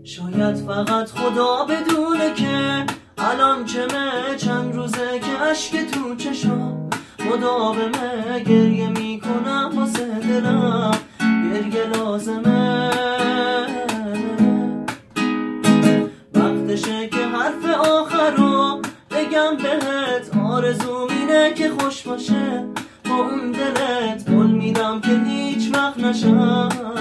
شاید فقط خدا بدونه که الان چمه، چند روزه که اشک تو چشام مداومه. گریه میکنم واسه دلم، گریه لازمه. وقتشه که حرف آخر رو بگم بهت، آرزوم اینه که خوش باشه با اون دلت. قول میدم که هیچ وقت نشم